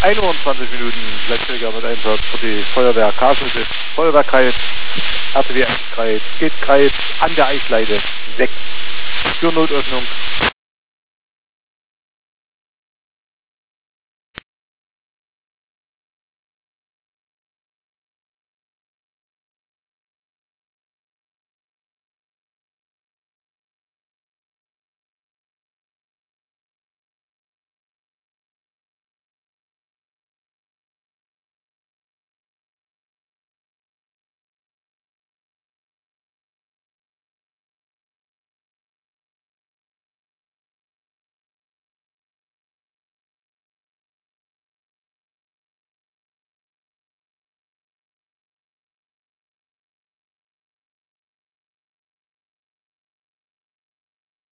1 Uhr und 20 Minuten Leipziger mit Einsatz für die Feuerwehr Kassel, Feuerwehrkreis, RTW 1 Kreis, geht Kreis an der Eichleite 6 für Notöffnung.